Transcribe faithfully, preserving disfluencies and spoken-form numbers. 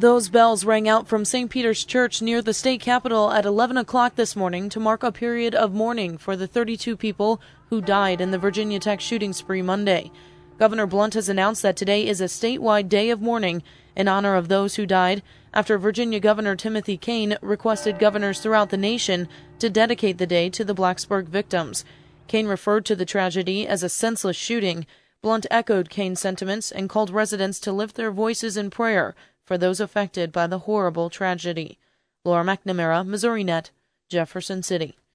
Those bells rang out from Saint Peter's Church near the state capitol at eleven o'clock this morning to mark a period of mourning for the thirty-two people who died in the Virginia Tech shooting spree Monday. Governor Blunt has announced that today is a statewide day of mourning in honor of those who died after Virginia Governor Timothy Kaine requested governors throughout the nation to dedicate the day to the Blacksburg victims. Kaine referred to the tragedy as a senseless shooting. Blunt echoed Kaine's sentiments and called residents to lift their voices in prayer for those affected by the horrible tragedy. Laura McNamara, Missouri Net, Jefferson City.